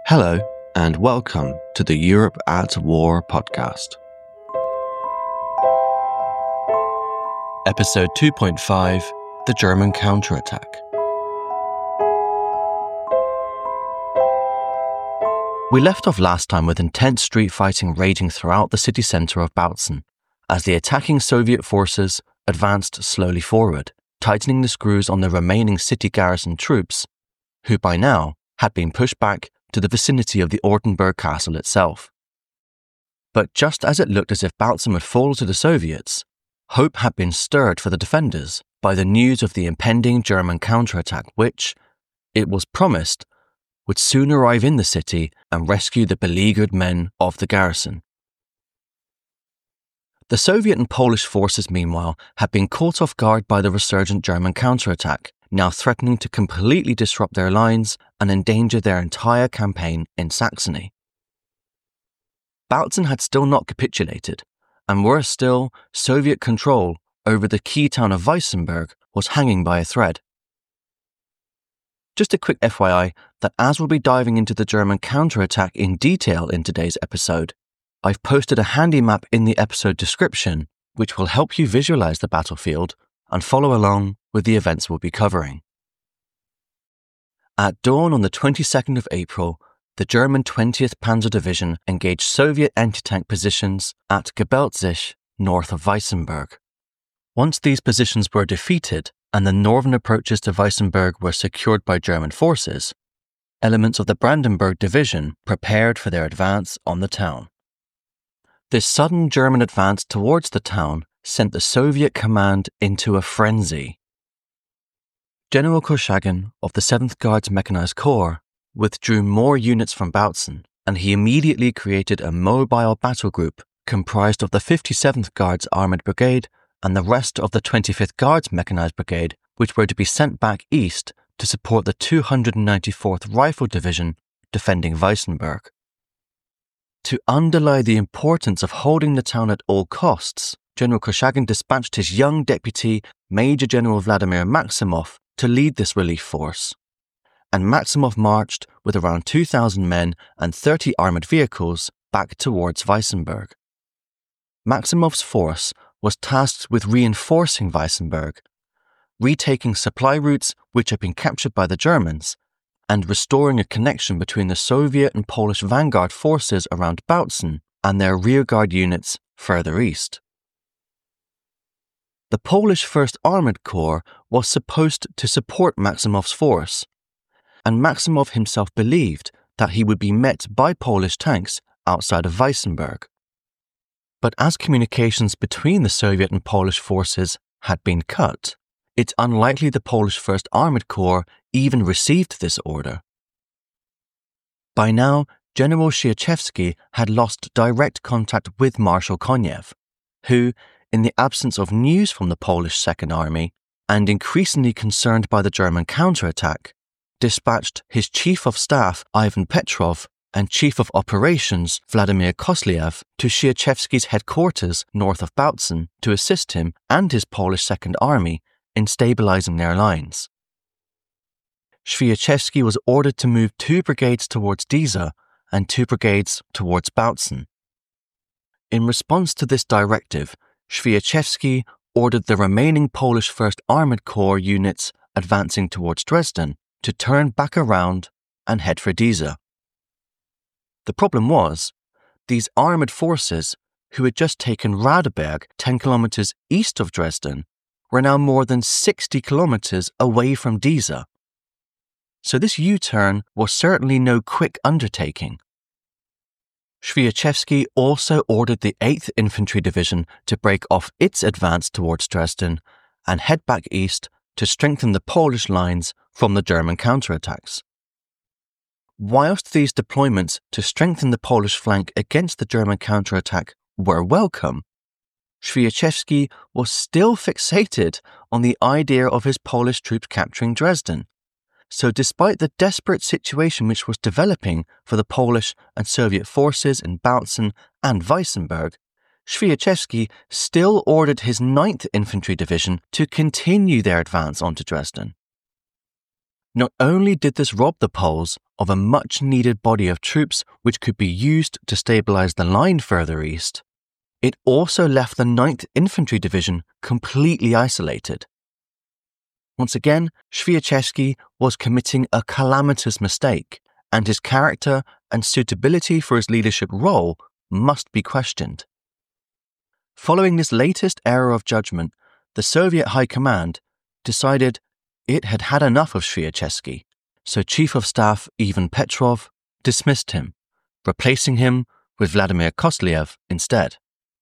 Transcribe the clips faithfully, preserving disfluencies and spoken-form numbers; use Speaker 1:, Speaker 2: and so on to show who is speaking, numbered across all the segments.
Speaker 1: Hello, and welcome to the Europe at War podcast. Episode two point five, The German Counterattack. We left off last time with intense street fighting raging throughout the city centre of Bautzen, as the attacking Soviet forces advanced slowly forward, tightening the screws on the remaining city garrison troops, who by now had been pushed back to the vicinity of the Ortenburg castle itself. But just as it looked as if Bautzen would fall to the Soviets, hope had been stirred for the defenders by the news of the impending German counterattack which, it was promised, would soon arrive in the city and rescue the beleaguered men of the garrison. The Soviet and Polish forces, meanwhile, had been caught off guard by the resurgent German counterattack, now threatening to completely disrupt their lines and endanger their entire campaign in Saxony. Bautzen had still not capitulated, and worse still, Soviet control over the key town of Weissenberg was hanging by a thread. Just a quick F Y I that as we'll be diving into the German counterattack in detail in today's episode, I've posted a handy map in the episode description which will help you visualize the battlefield and follow along with the events we'll be covering. At dawn on the twenty-second of April, the German twentieth Panzer Division engaged Soviet anti-tank positions at Gebeltzig, north of Weissenberg. Once these positions were defeated and the northern approaches to Weissenberg were secured by German forces, elements of the Brandenburg Division prepared for their advance on the town. This sudden German advance towards the town sent the Soviet command into a frenzy. General Korchagin of the seventh Guards Mechanized Corps withdrew more units from Bautzen, and he immediately created a mobile battle group comprised of the fifty-seventh Guards Armoured Brigade and the rest of the twenty-fifth Guards Mechanized Brigade, which were to be sent back east to support the two hundred ninety-fourth Rifle Division defending Weissenberg. To underlie the importance of holding the town at all costs, General Korchagin dispatched his young deputy, Major General Vladimir Maximov, to lead this relief force. And Maximov marched with around two thousand men and thirty armoured vehicles back towards Weissenberg. Maximov's force was tasked with reinforcing Weissenberg, retaking supply routes which had been captured by the Germans, and restoring a connection between the Soviet and Polish vanguard forces around Bautzen and their rearguard units further east. The Polish First Armoured Corps was supposed to support Maximov's force, and Maximov himself believed that he would be met by Polish tanks outside of Weissenberg. But as communications between the Soviet and Polish forces had been cut, it's unlikely the Polish First Armoured Corps even received this order. By now, General Szyszewski had lost direct contact with Marshal Koniev, who, in the absence of news from the Polish Second Army, and increasingly concerned by the German counterattack, dispatched his Chief of Staff Ivan Petrov and Chief of Operations Vladimir Koslyev to Szyszewski's headquarters north of Bautzen to assist him and his Polish Second Army in stabilizing their lines. Szyszewski was ordered to move two brigades towards Dieza and two brigades towards Bautzen. In response to this directive, Szyszewski ordered the remaining Polish First Armoured Corps units advancing towards Dresden to turn back around and head for Dieza. The problem was, these armoured forces, who had just taken Radeberg ten kilometres east of Dresden, were now more than sixty kilometres away from Dieza. So this U-turn was certainly no quick undertaking. Szyszewski also ordered the eighth Infantry Division to break off its advance towards Dresden and head back east to strengthen the Polish lines from the German counterattacks. Whilst these deployments to strengthen the Polish flank against the German counterattack were welcome, Szyszewski was still fixated on the idea of his Polish troops capturing Dresden. So despite the desperate situation which was developing for the Polish and Soviet forces in Bautzen and Weissenberg, Szyszewski still ordered his ninth Infantry Division to continue their advance onto Dresden. Not only did this rob the Poles of a much-needed body of troops which could be used to stabilize the line further east, it also left the ninth Infantry Division completely isolated. Once again, Świerczewski was committing a calamitous mistake, and his character and suitability for his leadership role must be questioned. Following this latest error of judgment, the Soviet High Command decided it had had enough of Świerczewski, so Chief of Staff Ivan Petrov dismissed him, replacing him with Vladimir Koslyev instead.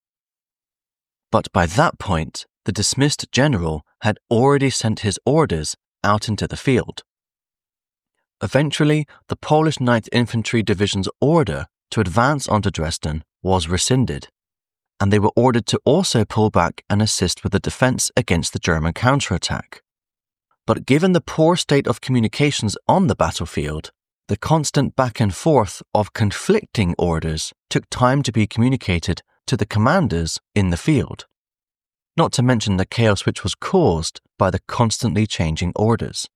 Speaker 1: But by that point, the dismissed general had already sent his orders out into the field. Eventually, the Polish ninth Infantry Division's order to advance onto Dresden was rescinded, and they were ordered to also pull back and assist with the defense against the German counterattack. But given the poor state of communications on the battlefield, the constant back and forth of conflicting orders took time to be communicated to the commanders in the field, not to mention the chaos which was caused by the constantly changing orders.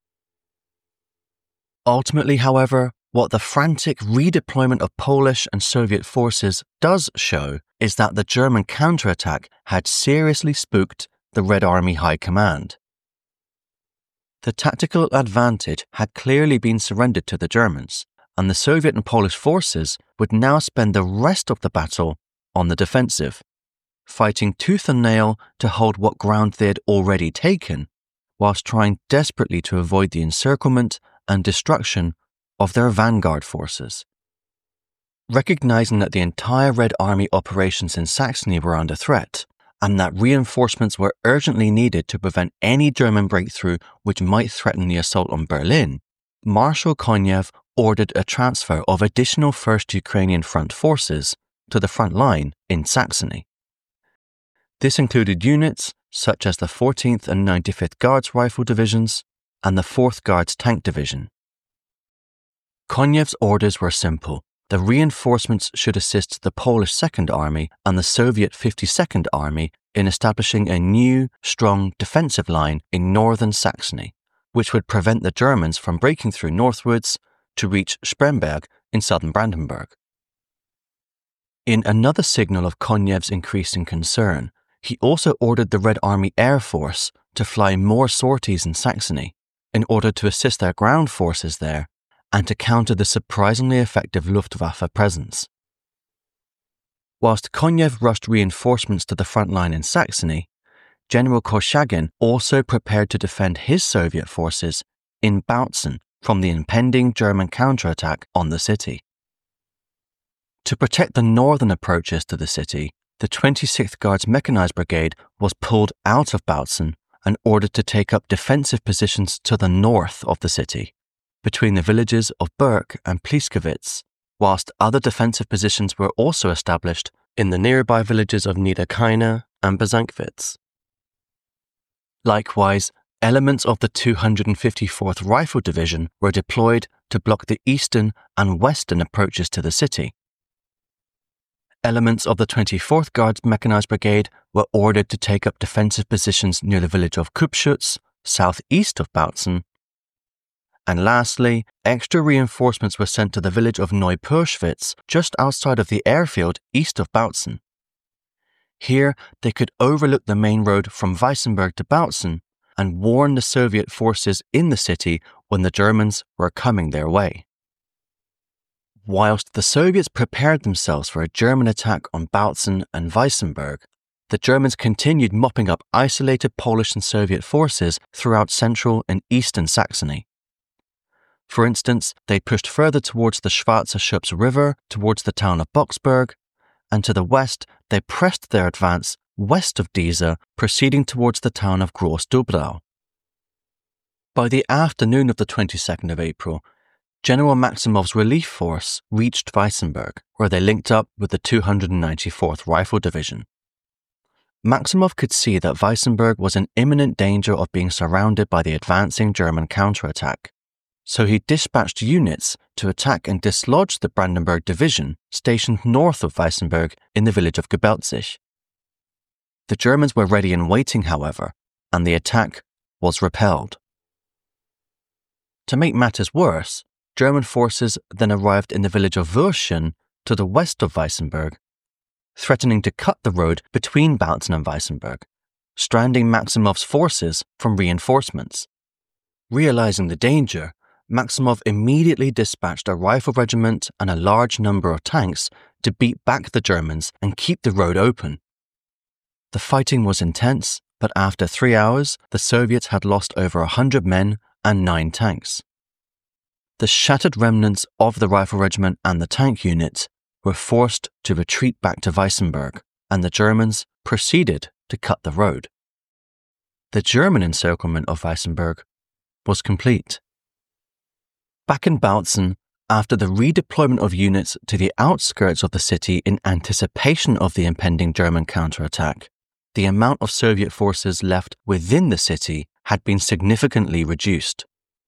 Speaker 1: Ultimately, however, what the frantic redeployment of Polish and Soviet forces does show is that the German counterattack had seriously spooked the Red Army High Command. The tactical advantage had clearly been surrendered to the Germans, and the Soviet and Polish forces would now spend the rest of the battle on the defensive, fighting tooth and nail to hold what ground they had already taken, whilst trying desperately to avoid the encirclement and destruction of their vanguard forces. Recognizing that the entire Red Army operations in Saxony were under threat, and that reinforcements were urgently needed to prevent any German breakthrough which might threaten the assault on Berlin, Marshal Konev ordered a transfer of additional first Ukrainian Front forces to the front line in Saxony. This included units such as the fourteenth and ninety-fifth Guards Rifle Divisions and the fourth Guards Tank Division. Konev's orders were simple. The reinforcements should assist the Polish Second Army and the Soviet fifty-second Army in establishing a new, strong defensive line in northern Saxony, which would prevent the Germans from breaking through northwards to reach Spremberg in southern Brandenburg. In another signal of Konev's increasing concern, he also ordered the Red Army Air Force to fly more sorties in Saxony in order to assist their ground forces there and to counter the surprisingly effective Luftwaffe presence. Whilst Konev rushed reinforcements to the front line in Saxony, General Korchagin also prepared to defend his Soviet forces in Bautzen from the impending German counterattack on the city. To protect the northern approaches to the city, the twenty-sixth Guards Mechanized Brigade was pulled out of Bautzen and ordered to take up defensive positions to the north of the city, between the villages of Berk and Pliskowitz, whilst other defensive positions were also established in the nearby villages of Niederkaine and Besankwitz. Likewise, elements of the two hundred fifty-fourth Rifle Division were deployed to block the eastern and western approaches to the city. Elements of the twenty-fourth Guards Mechanized Brigade were ordered to take up defensive positions near the village of Kupschutz, southeast of Bautzen. And lastly, extra reinforcements were sent to the village of Neupurschwitz, just outside of the airfield east of Bautzen. Here, they could overlook the main road from Weissenberg to Bautzen and warn the Soviet forces in the city when the Germans were coming their way. Whilst the Soviets prepared themselves for a German attack on Bautzen and Weissenberg, the Germans continued mopping up isolated Polish and Soviet forces throughout central and eastern Saxony. For instance, they pushed further towards the Schwarze Schupps River, towards the town of Boxberg, and to the west, they pressed their advance west of Dieze, proceeding towards the town of Groß-Dublau. By the afternoon of the twenty-second of April, General Maximov's relief force reached Weissenberg, where they linked up with the two hundred ninety-fourth Rifle Division. Maximov could see that Weissenberg was in imminent danger of being surrounded by the advancing German counterattack, so he dispatched units to attack and dislodge the Brandenburg Division stationed north of Weissenberg in the village of Gebelzig. The Germans were ready and waiting, however, and the attack was repelled. To make matters worse, German forces then arrived in the village of Würschen to the west of Weissenberg, threatening to cut the road between Bautzen and Weissenberg, stranding Maximov's forces from reinforcements. Realizing the danger, Maximov immediately dispatched a rifle regiment and a large number of tanks to beat back the Germans and keep the road open. The fighting was intense, but after three hours, the Soviets had lost over one hundred men and nine tanks. The shattered remnants of the rifle regiment and the tank unit were forced to retreat back to Weissenberg, and the Germans proceeded to cut the road. The German encirclement of Weissenberg was complete. Back in Bautzen, after the redeployment of units to the outskirts of the city in anticipation of the impending German counterattack, the amount of Soviet forces left within the city had been significantly reduced.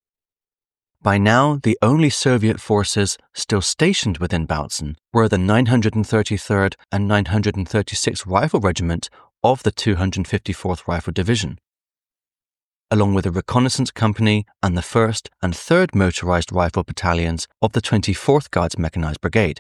Speaker 1: By now, the only Soviet forces still stationed within Bautzen were the nine hundred thirty-third and nine hundred thirty-sixth Rifle Regiment of the two hundred fifty-fourth Rifle Division, along with a reconnaissance company and the first and third Motorized Rifle Battalions of the twenty-fourth Guards Mechanized Brigade.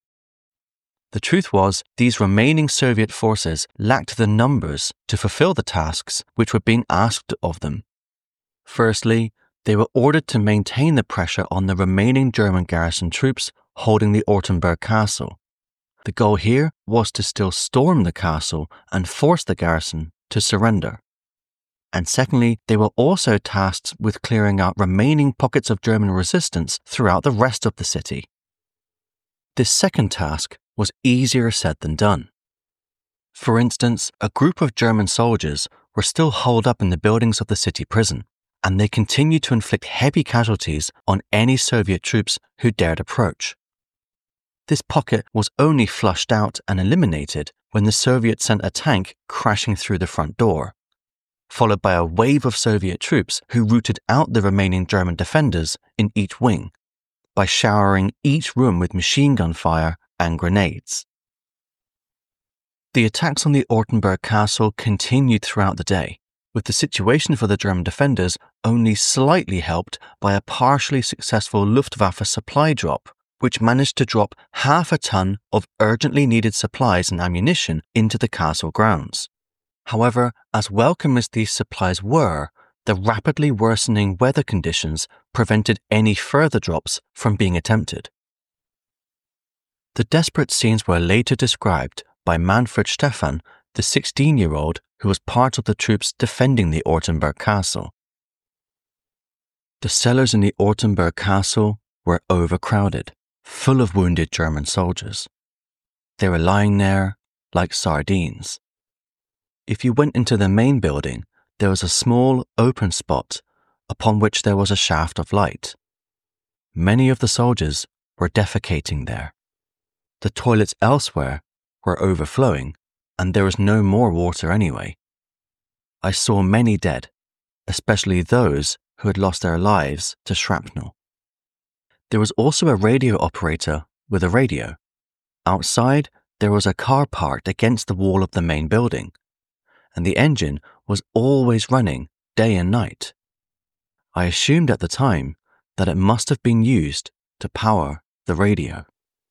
Speaker 1: The truth was, these remaining Soviet forces lacked the numbers to fulfill the tasks which were being asked of them. Firstly, they were ordered to maintain the pressure on the remaining German garrison troops holding the Ortenburg Castle. The goal here was to still storm the castle and force the garrison to surrender. And secondly, they were also tasked with clearing out remaining pockets of German resistance throughout the rest of the city. This second task was easier said than done. For instance, a group of German soldiers were still holed up in the buildings of the city prison, and they continued to inflict heavy casualties on any Soviet troops who dared approach. This pocket was only flushed out and eliminated when the Soviets sent a tank crashing through the front door, followed by a wave of Soviet troops who rooted out the remaining German defenders in each wing by showering each room with machine gun fire and grenades. The attacks on the Ortenburg Castle continued throughout the day, with the situation for the German defenders only slightly helped by a partially successful Luftwaffe supply drop, which managed to drop half a ton of urgently needed supplies and ammunition into the castle grounds. However, as welcome as these supplies were, the rapidly worsening weather conditions prevented any further drops from being attempted. The desperate scenes were later described by Manfred Stephan, the sixteen-year-old who was part of the troops defending the Ortenburg Castle. The cellars in the Ortenburg Castle were overcrowded, full of wounded German soldiers. They were lying there like sardines. If you went into the main building, there was a small open spot upon which there was a shaft of light. Many of the soldiers were defecating there. The toilets elsewhere were overflowing, and there was no more water anyway. I saw many dead, especially those who had lost their lives to shrapnel. There was also a radio operator with a radio. Outside, there was a car parked against the wall of the main building, and the engine was always running day and night. I assumed at the time that it must have been used to power the radio.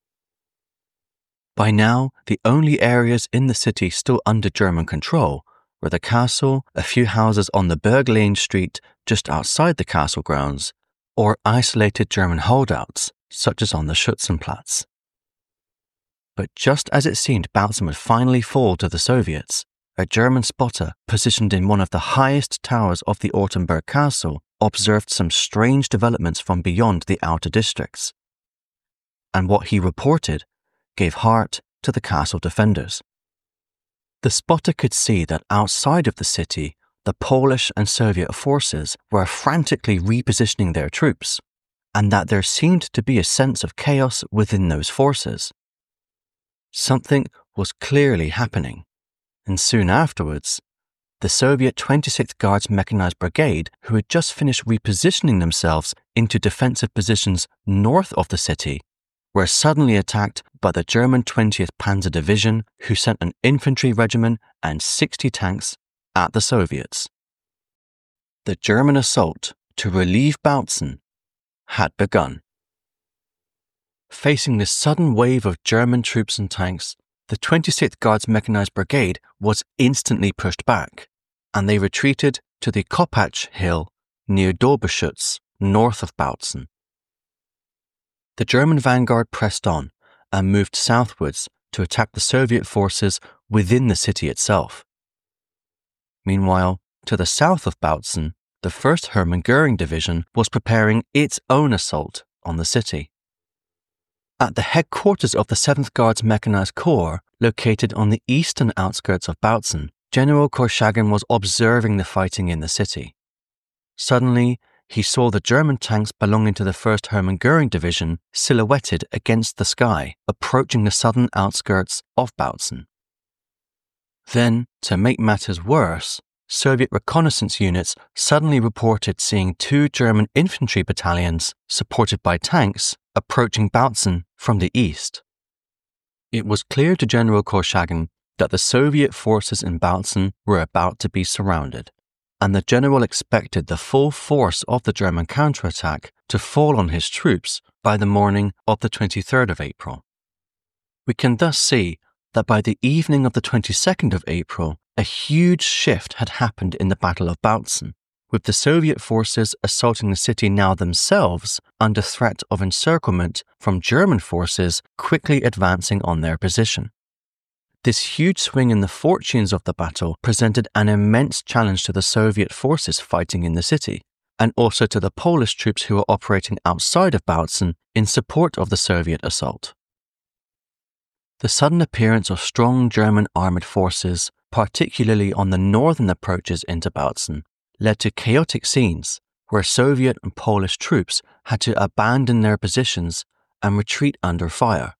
Speaker 1: By now, the only areas in the city still under German control were the castle, a few houses on the Berglane Street just outside the castle grounds, or isolated German holdouts, such as on the Schützenplatz. But just as it seemed Bautzen would finally fall to the Soviets, a German spotter positioned in one of the highest towers of the Ortenburg Castle observed some strange developments from beyond the outer districts. And what he reported gave heart to the castle defenders. The spotter could see that outside of the city, the Polish and Soviet forces were frantically repositioning their troops, and that there seemed to be a sense of chaos within those forces. Something was clearly happening, and soon afterwards, the Soviet twenty-sixth Guards Mechanized Brigade, who had just finished repositioning themselves into defensive positions north of the city, were suddenly attacked by the German twentieth Panzer Division, who sent an infantry regiment and sixty tanks at the Soviets. The German assault to relieve Bautzen had begun. Facing this sudden wave of German troops and tanks, the twenty-sixth Guards Mechanized Brigade was instantly pushed back, and they retreated to the Kopacz Hill near Doberschütz, north of Bautzen. The German vanguard pressed on and moved southwards to attack the Soviet forces within the city itself. Meanwhile, to the south of Bautzen, the first Hermann Göring Division was preparing its own assault on the city. At the headquarters of the seventh Guards Mechanized Corps, located on the eastern outskirts of Bautzen, General Korchagin was observing the fighting in the city. Suddenly, he saw the German tanks belonging to the first Hermann Göring Division silhouetted against the sky, approaching the southern outskirts of Bautzen. Then, to make matters worse, Soviet reconnaissance units suddenly reported seeing two German infantry battalions, supported by tanks, approaching Bautzen from the east. It was clear to General Korchagin that the Soviet forces in Bautzen were about to be surrounded, and the general expected the full force of the German counterattack to fall on his troops by the morning of the twenty-third of April. We can thus see that by the evening of the twenty-second of April, a huge shift had happened in the Battle of Bautzen, with the Soviet forces assaulting the city now themselves under threat of encirclement from German forces quickly advancing on their position. This huge swing in the fortunes of the battle presented an immense challenge to the Soviet forces fighting in the city, and also to the Polish troops who were operating outside of Bautzen in support of the Soviet assault. The sudden appearance of strong German armoured forces, particularly on the northern approaches into Bautzen, led to chaotic scenes where Soviet and Polish troops had to abandon their positions and retreat under fire.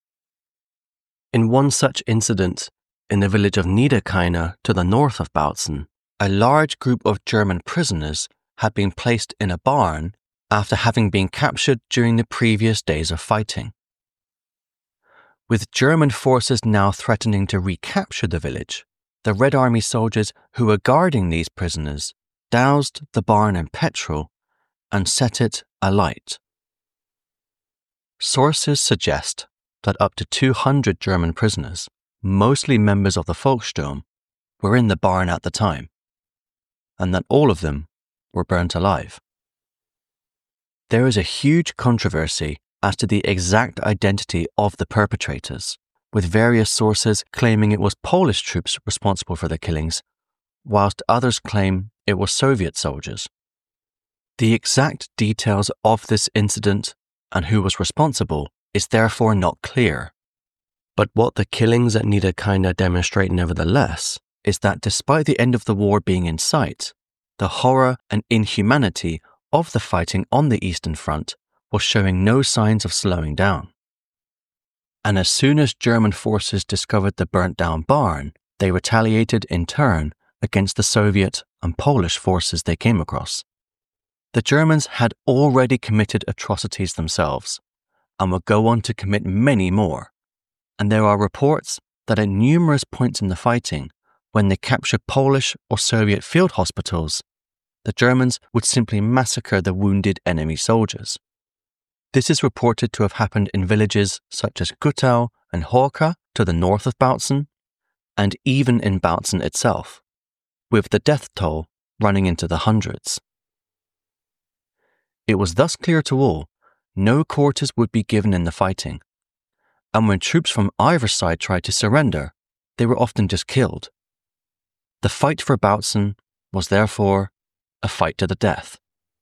Speaker 1: In one such incident, in the village of Niederkainer to the north of Bautzen, a large group of German prisoners had been placed in a barn after having been captured during the previous days of fighting. With German forces now threatening to recapture the village, the Red Army soldiers who were guarding these prisoners doused the barn in petrol and set it alight. Sources suggest that up to two hundred German prisoners, mostly members of the Volkssturm, were in the barn at the time, and that all of them were burnt alive. There is a huge controversy as to the exact identity of the perpetrators, with various sources claiming it was Polish troops responsible for the killings, whilst others claim it was Soviet soldiers. The exact details of this incident and who was responsible is therefore not clear. But what the killings at Niederkainer demonstrate nevertheless is that despite the end of the war being in sight, the horror and inhumanity of the fighting on the Eastern Front was showing no signs of slowing down. And as soon as German forces discovered the burnt-down barn, they retaliated in turn against the Soviet and Polish forces they came across. The Germans had already committed atrocities themselves, and would go on to commit many more, and there are reports that at numerous points in the fighting, when they captured Polish or Soviet field hospitals, the Germans would simply massacre the wounded enemy soldiers. This is reported to have happened in villages such as Guttau and Horka to the north of Bautzen, and even in Bautzen itself, with the death toll running into the hundreds. It was thus clear to all, no quarters would be given in the fighting, and when troops from either side tried to surrender, they were often just killed. The fight for Bautzen was therefore a fight to the death.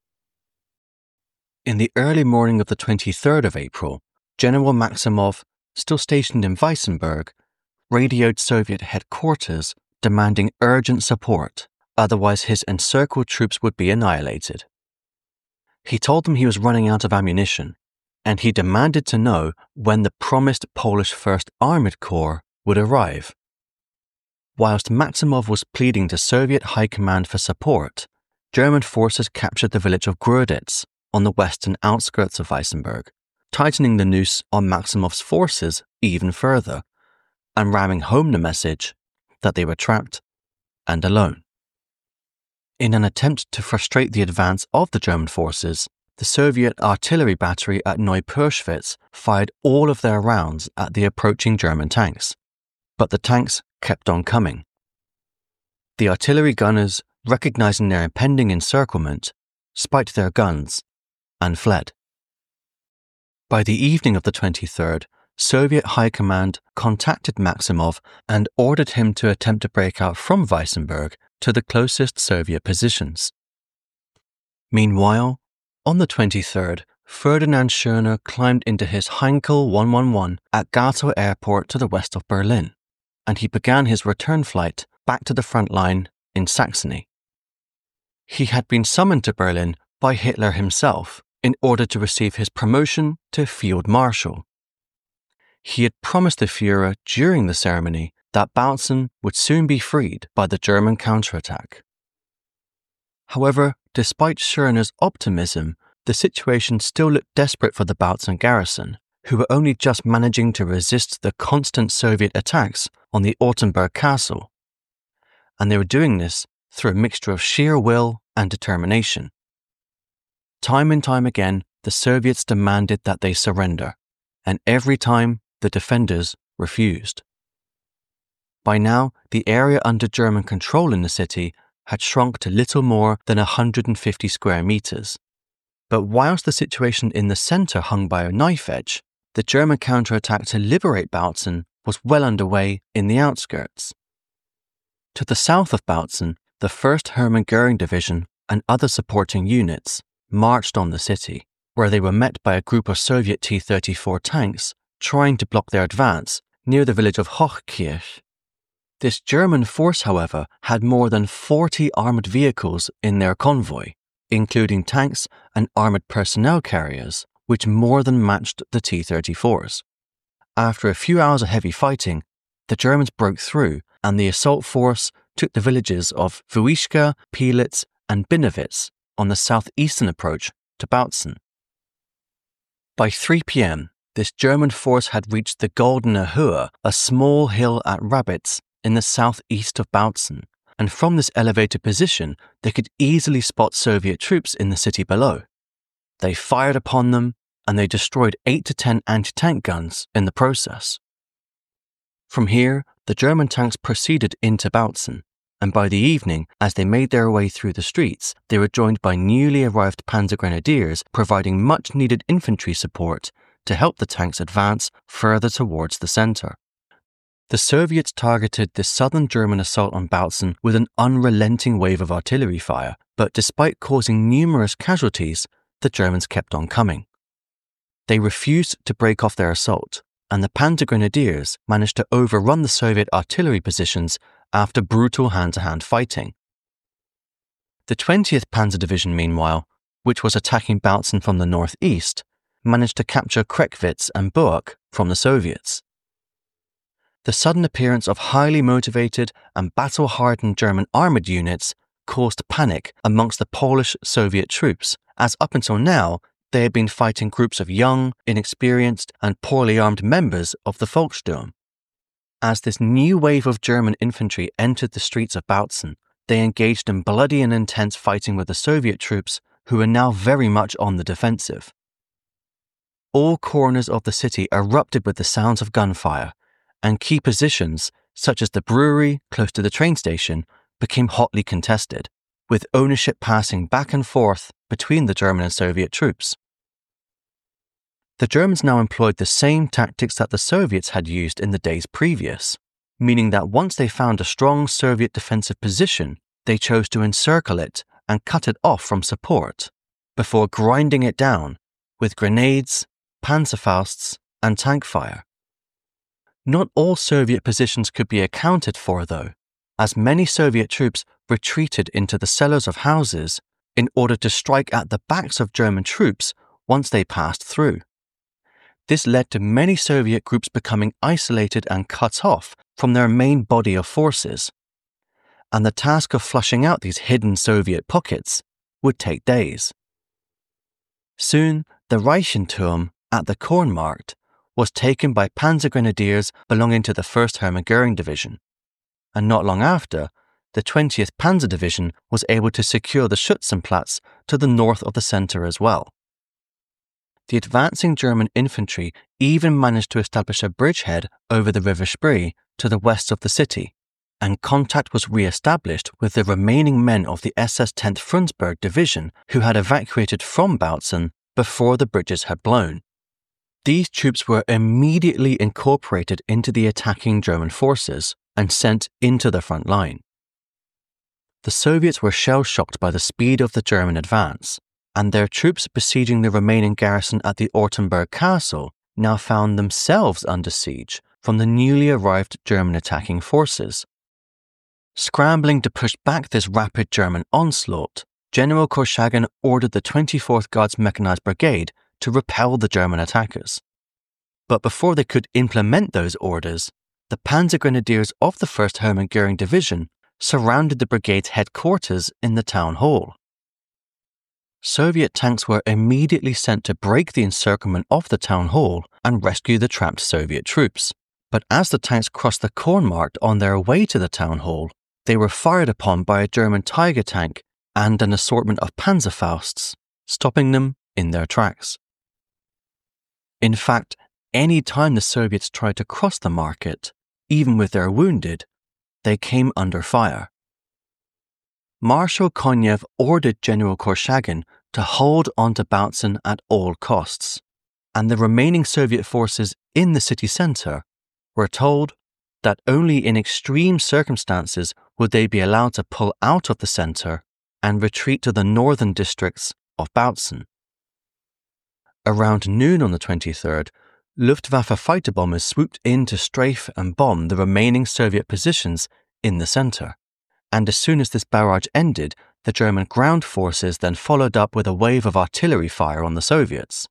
Speaker 1: In the early morning of the twenty-third of April, General Maximov, still stationed in Weissenberg, radioed Soviet headquarters demanding urgent support, otherwise his encircled troops would be annihilated. He told them he was running out of ammunition, and he demanded to know when the promised Polish First Armoured Corps would arrive. Whilst Maximov was pleading to Soviet High Command for support, German forces captured the village of Gröditz on the western outskirts of Weissenberg, tightening the noose on Maximov's forces even further, and ramming home the message that they were trapped and alone. In an attempt to frustrate the advance of the German forces, the Soviet artillery battery at Neuperschwitz fired all of their rounds at the approaching German tanks, but the tanks kept on coming. The artillery gunners, recognizing their impending encirclement, spiked their guns and fled. By the evening of the twenty-third, Soviet High Command contacted Maximov and ordered him to attempt to break out from Weissenberg to the closest Soviet positions. Meanwhile, on the twenty-third, Ferdinand Schörner climbed into his Heinkel one one one at Gatow Airport to the west of Berlin, and he began his return flight back to the front line in Saxony. He had been summoned to Berlin by Hitler himself in order to receive his promotion to Field Marshal. He had promised the Führer during the ceremony that Bautzen would soon be freed by the German counterattack. However, despite Schörner's optimism, the situation still looked desperate for the Bautzen garrison, who were only just managing to resist the constant Soviet attacks on the Ortenburg castle. And they were doing this through a mixture of sheer will and determination. Time and time again, the Soviets demanded that they surrender, and every time the defenders refused. By now, the area under German control in the city had shrunk to little more than one hundred fifty square meters. But whilst the situation in the center hung by a knife edge, the German counterattack to liberate Bautzen was well underway in the outskirts. To the south of Bautzen, the first Hermann Göring Division and other supporting units marched on the city, where they were met by a group of Soviet T thirty-four tanks trying to block their advance near the village of Hochkirch. This German force, however, had more than forty armoured vehicles in their convoy, including tanks and armoured personnel carriers, which more than matched the T thirty-fours. After a few hours of heavy fighting, the Germans broke through and the assault force took the villages of Wyszka, Pielitz and Binowitz on the southeastern approach to Bautzen. By three p.m., this German force had reached the Goldene Höhe, a small hill at Rabitz in the southeast of Bautzen, and from this elevated position they could easily spot Soviet troops in the city below. They fired upon them, and they destroyed eight to ten anti-tank guns in the process. From here, the German tanks proceeded into Bautzen, and by the evening, as they made their way through the streets, they were joined by newly arrived Panzer Grenadiers providing much-needed infantry support to help the tanks advance further towards the centre. The Soviets targeted the southern German assault on Bautzen with an unrelenting wave of artillery fire, but despite causing numerous casualties, the Germans kept on coming. They refused to break off their assault, and the Panzer Grenadiers managed to overrun the Soviet artillery positions after brutal hand-to-hand fighting. The twentieth Panzer Division, meanwhile, which was attacking Bautzen from the northeast, managed to capture Kreckwitz and Buach from the Soviets. The sudden appearance of highly motivated and battle-hardened German armoured units caused panic amongst the Polish-Soviet troops, as up until now they had been fighting groups of young, inexperienced and poorly armed members of the Volkssturm. As this new wave of German infantry entered the streets of Bautzen, they engaged in bloody and intense fighting with the Soviet troops, who were now very much on the defensive. All corners of the city erupted with the sounds of gunfire, and key positions, such as the brewery close to the train station, became hotly contested, with ownership passing back and forth between the German and Soviet troops. The Germans now employed the same tactics that the Soviets had used in the days previous, meaning that once they found a strong Soviet defensive position, they chose to encircle it and cut it off from support, before grinding it down with grenades, Panzerfausts, and tank fire. Not all Soviet positions could be accounted for, though, as many Soviet troops retreated into the cellars of houses in order to strike at the backs of German troops once they passed through. This led to many Soviet groups becoming isolated and cut off from their main body of forces, and the task of flushing out these hidden Soviet pockets would take days. Soon, the Reichenturm at the Kornmarkt was taken by Panzer Grenadiers belonging to the first Hermann Göring Division, and not long after, the twentieth Panzer Division was able to secure the Schützenplatz to the north of the centre as well, the advancing German infantry even managed to establish a bridgehead over the River Spree to the west of the city, and contact was re-established with the remaining men of the S S tenth Frundsberg Division who had evacuated from Bautzen before the bridges had blown. These troops were immediately incorporated into the attacking German forces and sent into the front line. The Soviets were shell-shocked by the speed of the German advance, and their troops besieging the remaining garrison at the Ortenburg Castle now found themselves under siege from the newly arrived German attacking forces. Scrambling to push back this rapid German onslaught, General Korchagin ordered the twenty-fourth Guards Mechanized Brigade to repel the German attackers. But before they could implement those orders, the Panzer Grenadiers of the first Hermann Göring Division surrounded the brigade's headquarters in the town hall. Soviet tanks were immediately sent to break the encirclement of the town hall and rescue the trapped Soviet troops. But as the tanks crossed the Kornmarkt on their way to the town hall, they were fired upon by a German Tiger tank and an assortment of Panzerfausts, stopping them in their tracks. In fact, any time the Soviets tried to cross the market, even with their wounded, they came under fire. Marshal Konev ordered General Korchagin to hold on to Bautzen at all costs, and the remaining Soviet forces in the city centre were told that only in extreme circumstances would they be allowed to pull out of the centre and retreat to the northern districts of Bautzen. Around noon on the twenty-third, Luftwaffe fighter bombers swooped in to strafe and bomb the remaining Soviet positions in the centre, and as soon as this barrage ended, the German ground forces then followed up with a wave of artillery fire on the Soviets.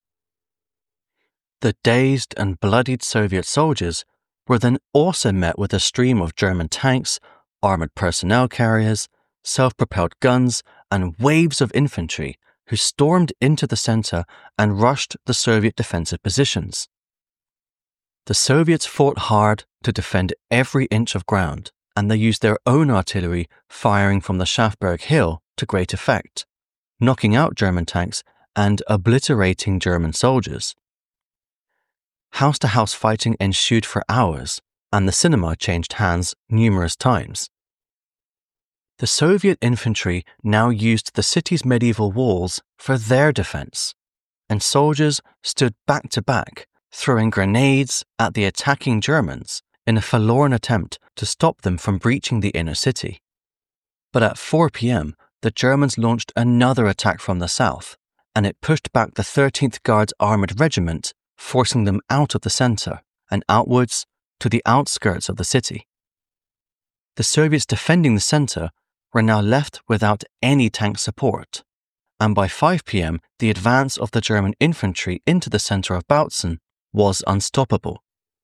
Speaker 1: The dazed and bloodied Soviet soldiers were then also met with a stream of German tanks, armoured personnel carriers, self-propelled guns, and waves of infantry who stormed into the centre and rushed the Soviet defensive positions. The Soviets fought hard to defend every inch of ground, and they used their own artillery firing from the Schafberg Hill to great effect, knocking out German tanks and obliterating German soldiers. House-to-house fighting ensued for hours, and the cinema changed hands numerous times. The Soviet infantry now used the city's medieval walls for their defense, and soldiers stood back to back, throwing grenades at the attacking Germans in a forlorn attempt to stop them from breaching the inner city. But at four p.m, the Germans launched another attack from the south, and it pushed back the thirteenth Guards Armoured Regiment, forcing them out of the centre and outwards to the outskirts of the city. The Soviets defending the centre were now left without any tank support, and by five p.m, the advance of the German infantry into the centre of Bautzen was unstoppable.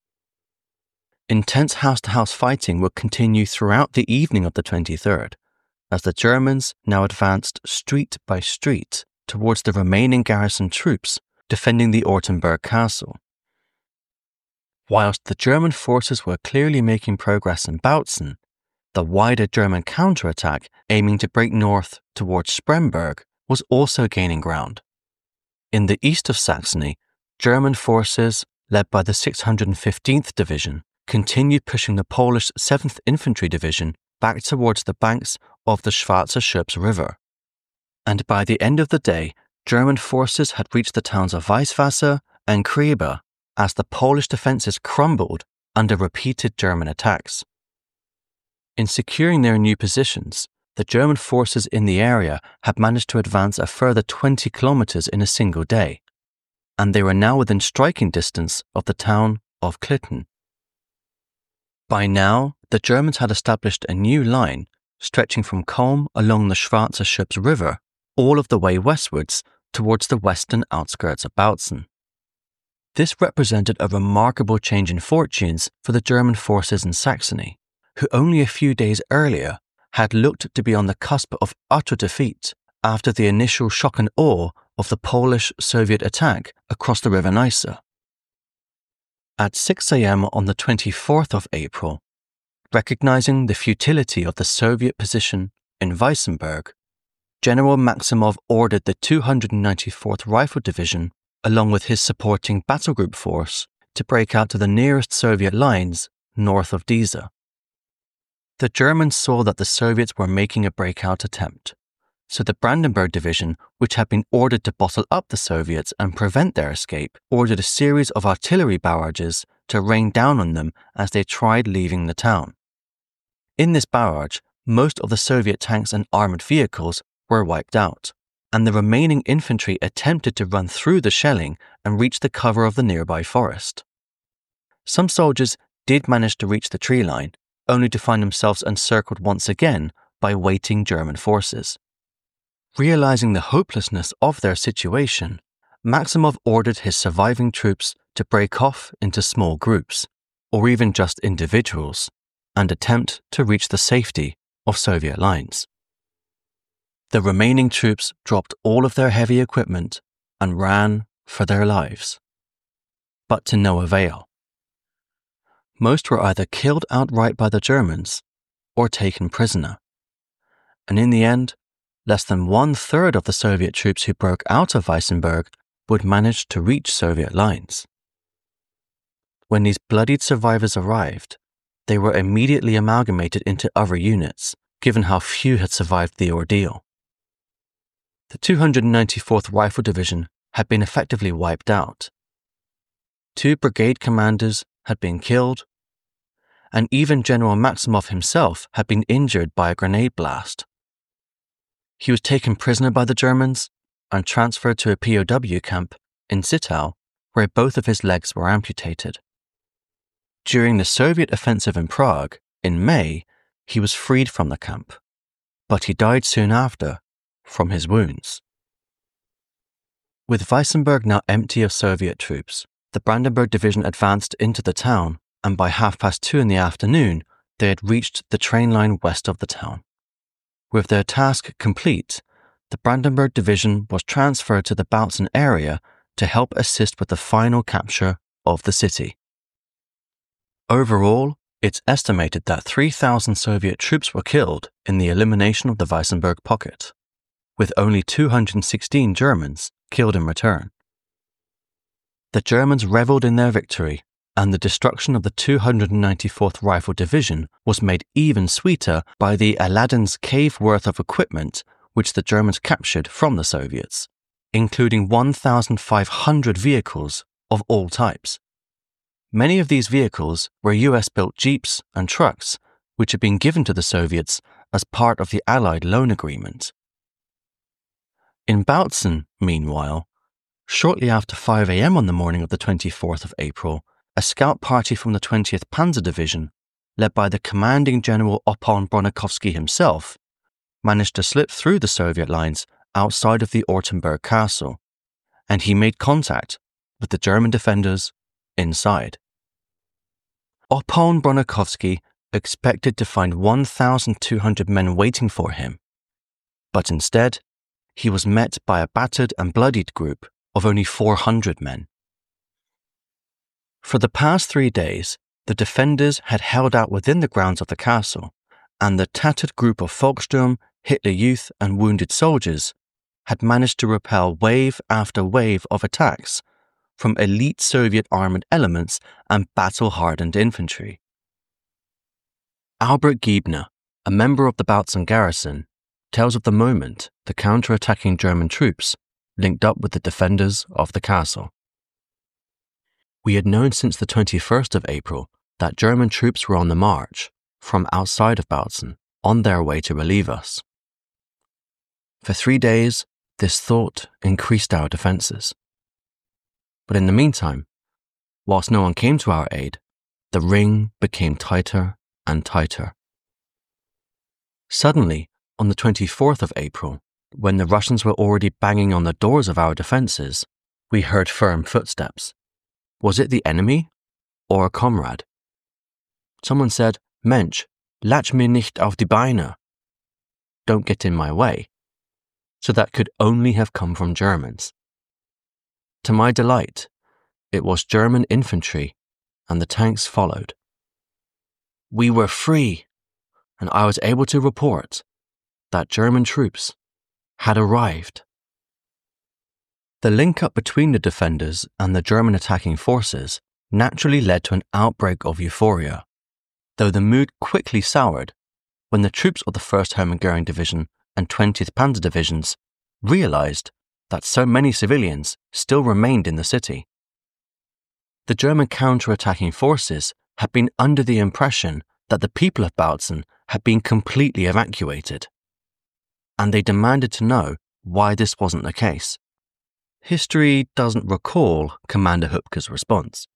Speaker 1: Intense house-to-house fighting would continue throughout the evening of the twenty-third, as the Germans now advanced street by street towards the remaining garrison troops defending the Ortenburg Castle. Whilst the German forces were clearly making progress in Bautzen, the wider German counterattack aiming to break north towards Spremberg was also gaining ground. In the east of Saxony, German forces, led by the six hundred fifteenth Division, continued pushing the Polish seventh Infantry Division back towards the banks of the Schwarze Schöps River. And by the end of the day, German forces had reached the towns of Weißwasser and Kreba as the Polish defences crumbled under repeated German attacks. In securing their new positions, the German forces in the area had managed to advance a further twenty kilometres in a single day, and they were now within striking distance of the town of Klitten. By now, the Germans had established a new line stretching from Kulm along the Schwarze Schöps River all of the way westwards towards the western outskirts of Bautzen. This represented a remarkable change in fortunes for the German forces in Saxony, who only a few days earlier had looked to be on the cusp of utter defeat after the initial shock and awe of the Polish-Soviet attack across the River Neisse. At six a.m. on the twenty-fourth of April, recognizing the futility of the Soviet position in Weissenberg, General Maximov ordered the two hundred ninety-fourth Rifle Division along with his supporting battle group force, to break out to the nearest Soviet lines north of Diza. The Germans saw that the Soviets were making a breakout attempt, so the Brandenburg Division, which had been ordered to bottle up the Soviets and prevent their escape, ordered a series of artillery barrages to rain down on them as they tried leaving the town. In this barrage, most of the Soviet tanks and armoured vehicles were wiped out, and the remaining infantry attempted to run through the shelling and reach the cover of the nearby forest. Some soldiers did manage to reach the tree line, only to find themselves encircled once again by waiting German forces. Realizing the hopelessness of their situation, Maximov ordered his surviving troops to break off into small groups, or even just individuals, and attempt to reach the safety of Soviet lines. The remaining troops dropped all of their heavy equipment and ran for their lives. But to no avail. Most were either killed outright by the Germans or taken prisoner. And in the end, less than one-third of the Soviet troops who broke out of Weissenberg would manage to reach Soviet lines. When these bloodied survivors arrived, they were immediately amalgamated into other units, given how few had survived the ordeal. The two hundred ninety-fourth Rifle Division had been effectively wiped out. Two brigade commanders had been killed, and even General Maximov himself had been injured by a grenade blast. He was taken prisoner by the Germans and transferred to a P O W camp in Zittau, where both of his legs were amputated. During the Soviet offensive in Prague, in May, he was freed from the camp, but he died soon after from his wounds. With Weissenberg now empty of Soviet troops, the Brandenburg Division advanced into the town, and by half past two in the afternoon, they had reached the train line west of the town. With their task complete, the Brandenburg Division was transferred to the Bautzen area to help assist with the final capture of the city. Overall, it's estimated that three thousand Soviet troops were killed in the elimination of the Weissenberg pocket, with only two hundred sixteen Germans killed in return. The Germans revelled in their victory, and the destruction of the two hundred ninety-fourth Rifle Division was made even sweeter by the Aladdin's cave worth of equipment which the Germans captured from the Soviets, including one thousand five hundred vehicles of all types. Many of these vehicles were U S-built jeeps and trucks which had been given to the Soviets as part of the Allied loan agreement. In Bautzen, meanwhile, shortly after five a.m. on the morning of the twenty-fourth of April, a scout party from the twentieth Panzer Division, led by the commanding General Oppoln Bronichowski himself, managed to slip through the Soviet lines outside of the Ortenburg Castle, and he made contact with the German defenders inside. Oppoln Bronichowski expected to find one thousand two hundred men waiting for him, but instead, he was met by a battered and bloodied group of only four hundred men. For the past three days, the defenders had held out within the grounds of the castle, and the tattered group of Volkssturm, Hitler Youth, and wounded soldiers had managed to repel wave after wave of attacks from elite Soviet armoured elements and battle-hardened infantry. Albert Giebner, a member of the Bautzen garrison, tells of the moment the counter-attacking German troops linked up with the defenders of the castle. We had known since the twenty-first of April that German troops were on the march from outside of Bautzen on their way to relieve us. For three days, this thought increased our defences. But in the meantime, whilst no one came to our aid, the ring became tighter and tighter. Suddenly, on the twenty-fourth of April, when the Russians were already banging on the doors of our defences, we heard firm footsteps. Was it the enemy or a comrade? Someone said, "Mensch, latsch mir nicht auf die Beine." Don't get in my way. So that could only have come from Germans. To my delight, it was German infantry, and the tanks followed. We were free, and I was able to report that German troops had arrived. The link-up between the defenders and the German attacking forces naturally led to an outbreak of euphoria, though the mood quickly soured when the troops of the first Hermann-Göring Division and twentieth Panzer Divisions realized that so many civilians still remained in the city. The German counter-attacking forces had been under the impression that the people of Bautzen had been completely evacuated, and they demanded to know why this wasn't the case. History doesn't recall Commander Hupke's response.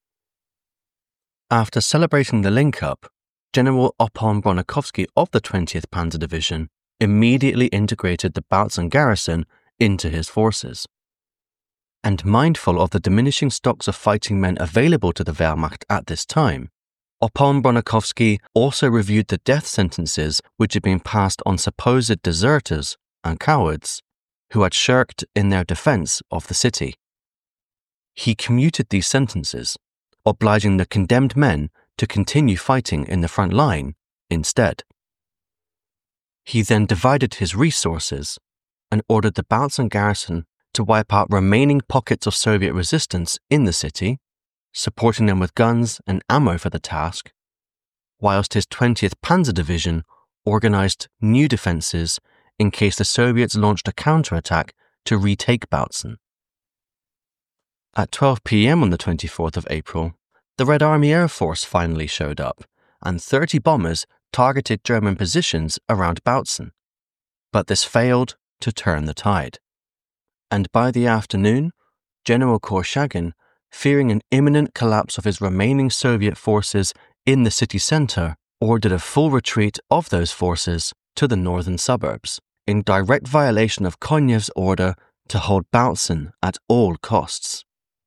Speaker 1: After celebrating the link-up, General Oppolm Broniakowski of the twentieth Panzer Division immediately integrated the Bautzen garrison into his forces. And mindful of the diminishing stocks of fighting men available to the Wehrmacht at this time, Oppolm Broniakowski also reviewed the death sentences which had been passed on supposed deserters and cowards who had shirked in their defense of the city. He commuted these sentences, obliging the condemned men to continue fighting in the front line instead. He then divided his resources and ordered the Bautzen garrison to wipe out remaining pockets of Soviet resistance in the city, supporting them with guns and ammo for the task, whilst his twentieth Panzer Division organized new defenses in case the Soviets launched a counterattack to retake Bautzen. At twelve p.m. on the twenty-fourth of April, the Red Army Air Force finally showed up, and thirty bombers targeted German positions around Bautzen. But this failed to turn the tide. And by the afternoon, General Korchagin, fearing an imminent collapse of his remaining Soviet forces in the city centre, ordered a full retreat of those forces to the northern suburbs, in direct violation of Konev's order to hold Bautzen at all costs.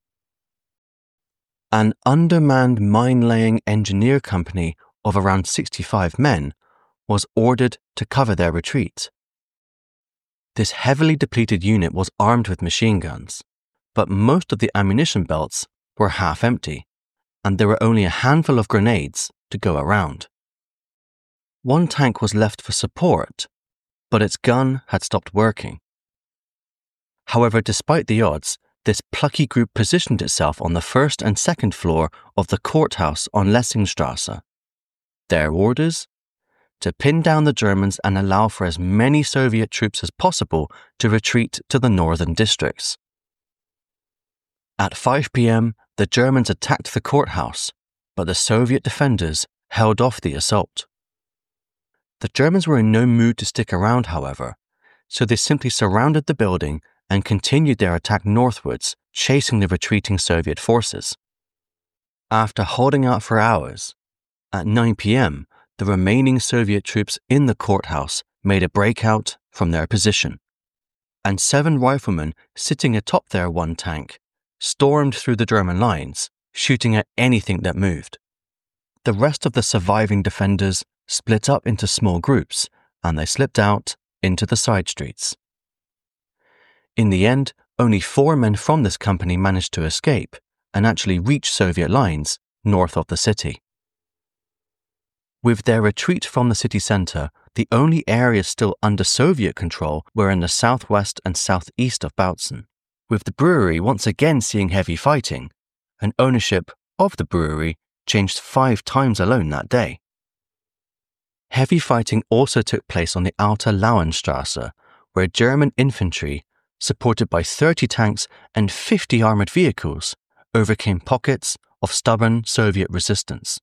Speaker 1: An undermanned mine-laying engineer company of around sixty-five men was ordered to cover their retreat. This heavily depleted unit was armed with machine guns, but most of the ammunition belts were half empty, and there were only a handful of grenades to go around. One tank was left for support, but its gun had stopped working. However, despite the odds, this plucky group positioned itself on the first and second floor of the courthouse on Lessingstrasse. Their orders? To pin down the Germans and allow for as many Soviet troops as possible to retreat to the northern districts. At five p.m., the Germans attacked the courthouse, but the Soviet defenders held off the assault. The Germans were in no mood to stick around, however, so they simply surrounded the building and continued their attack northwards, chasing the retreating Soviet forces. After holding out for hours, at nine p.m., the remaining Soviet troops in the courthouse made a breakout from their position, and seven riflemen sitting atop their one tank stormed through the German lines, shooting at anything that moved. The rest of the surviving defenders split up into small groups, and they slipped out into the side streets. In the end, only four men from this company managed to escape and actually reach Soviet lines north of the city. With their retreat from the city centre, the only areas still under Soviet control were in the southwest and southeast of Bautzen, with the brewery once again seeing heavy fighting, and ownership of the brewery changed five times alone that day. Heavy fighting also took place on the Outer Lauenstrasse, where German infantry, supported by thirty tanks and fifty armoured vehicles, overcame pockets of stubborn Soviet resistance.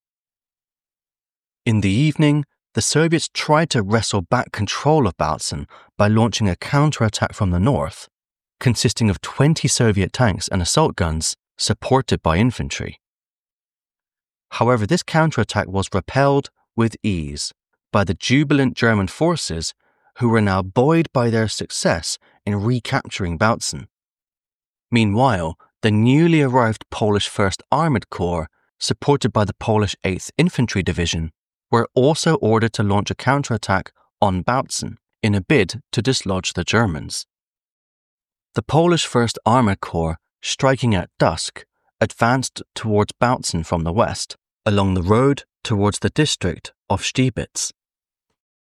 Speaker 1: In the evening, the Soviets tried to wrestle back control of Bautzen by launching a counterattack from the north, consisting of twenty Soviet tanks and assault guns supported by infantry. However, this counterattack was repelled with ease by the jubilant German forces, who were now buoyed by their success in recapturing Bautzen. Meanwhile, the newly arrived Polish First Armoured Corps, supported by the Polish eighth Infantry Division, were also ordered to launch a counterattack on Bautzen in a bid to dislodge the Germans. The Polish First Armoured Corps, striking at dusk, advanced towards Bautzen from the west, along the road towards the district of Stibitz.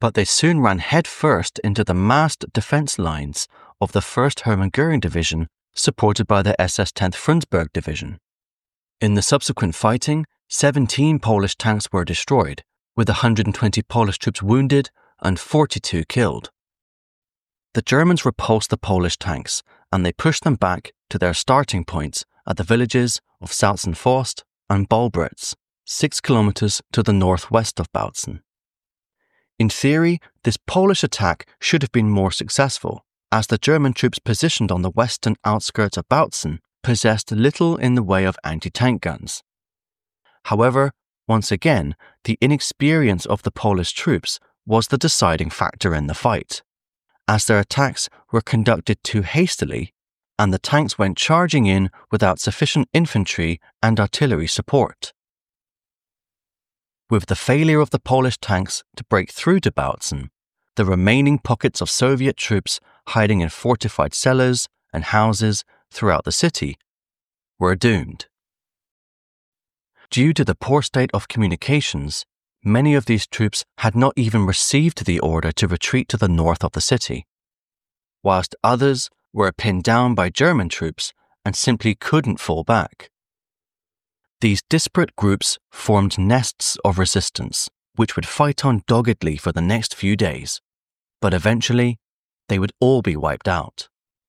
Speaker 1: but they soon ran headfirst into the massed defense lines of the first Hermann Göring Division, supported by the S S tenth Frundsberg Division. In the subsequent fighting, seventeen Polish tanks were destroyed, with one hundred twenty Polish troops wounded and forty-two killed. The Germans repulsed the Polish tanks, and they pushed them back to their starting points at the villages of Salzenforst and Bolbritz, six kilometers to the northwest of Bautzen. In theory, this Polish attack should have been more successful, as the German troops positioned on the western outskirts of Bautzen possessed little in the way of anti-tank guns. However, once again, the inexperience of the Polish troops was the deciding factor in the fight, as their attacks were conducted too hastily and the tanks went charging in without sufficient infantry and artillery support. With the failure of the Polish tanks to break through to Bautzen, the remaining pockets of Soviet troops hiding in fortified cellars and houses throughout the city were doomed. Due to the poor state of communications, many of these troops had not even received the order to retreat to the north of the city, whilst others were pinned down by German troops and simply couldn't fall back. These disparate groups formed nests of resistance, which would fight on doggedly for the next few days, but eventually they would all be wiped out.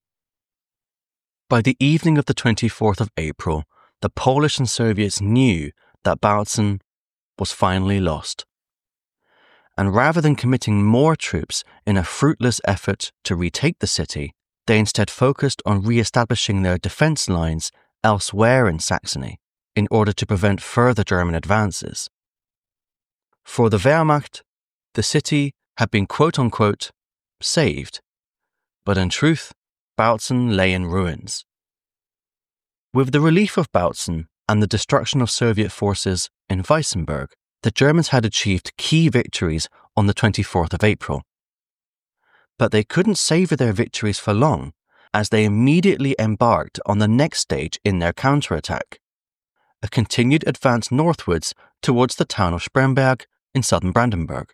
Speaker 1: By the evening of the twenty-fourth of April, the Polish and Soviets knew that Bautzen was finally lost. And rather than committing more troops in a fruitless effort to retake the city, they instead focused on re-establishing their defense lines elsewhere in Saxony in order to prevent further German advances. For the Wehrmacht, the city had been quote-unquote saved, but in truth, Bautzen lay in ruins. With the relief of Bautzen and the destruction of Soviet forces in Weissenberg, the Germans had achieved key victories on the twenty-fourth of April. But they couldn't savour their victories for long, as they immediately embarked on the next stage in their counterattack, a continued advance northwards towards the town of Spremberg in southern Brandenburg.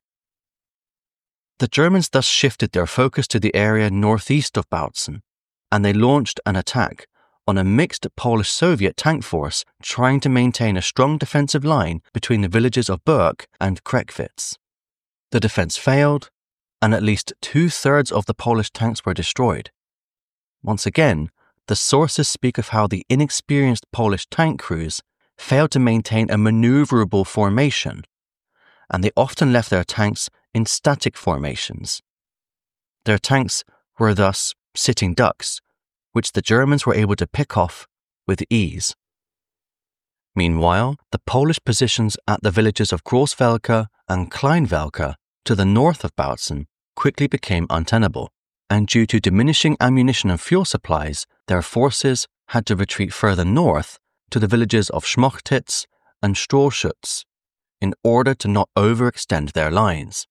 Speaker 1: The Germans thus shifted their focus to the area northeast of Bautzen, and they launched an attack on a mixed Polish-Soviet tank force trying to maintain a strong defensive line between the villages of Burg and Kreckwitz. The defense failed, and at least two-thirds of the Polish tanks were destroyed. Once again, the sources speak of how the inexperienced Polish tank crews failed to maintain a maneuverable formation, and they often left their tanks in static formations. Their tanks were thus sitting ducks, which the Germans were able to pick off with ease. Meanwhile, the Polish positions at the villages of Großwelka and Kleinwelka to the north of Bautzen quickly became untenable, and due to diminishing ammunition and fuel supplies, their forces had to retreat further north to the villages of Schmochtitz and Strohschutz in order to not overextend their lines.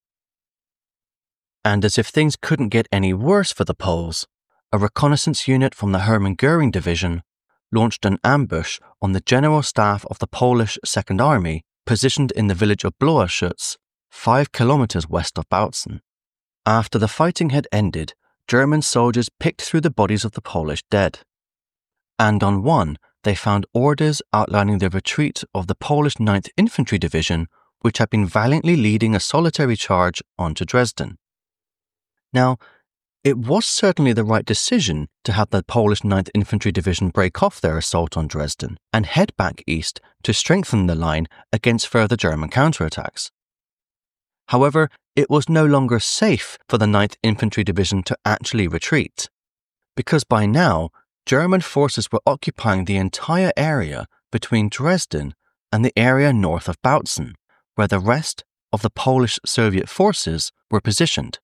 Speaker 1: And as if things couldn't get any worse for the Poles, a reconnaissance unit from the Hermann Göring Division launched an ambush on the general staff of the Polish Second Army positioned in the village of Bloerschutz, five kilometers west of Bautzen. After the fighting had ended, German soldiers picked through the bodies of the Polish dead. And on one, they found orders outlining the retreat of the Polish ninth Infantry Division, which had been valiantly leading a solitary charge onto Dresden. Now, it was certainly the right decision to have the Polish ninth Infantry Division break off their assault on Dresden and head back east to strengthen the line against further German counterattacks. However, it was no longer safe for the ninth Infantry Division to actually retreat, because by now, German forces were occupying the entire area between Dresden and the area north of Bautzen, where the rest of the Polish-Soviet forces were positioned.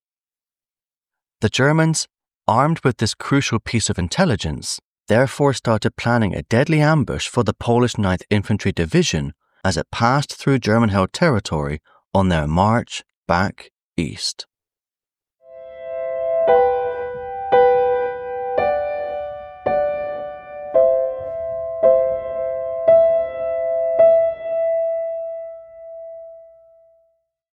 Speaker 1: The Germans, armed with this crucial piece of intelligence, therefore started planning a deadly ambush for the Polish ninth Infantry Division as it passed through German-held territory on their march back east.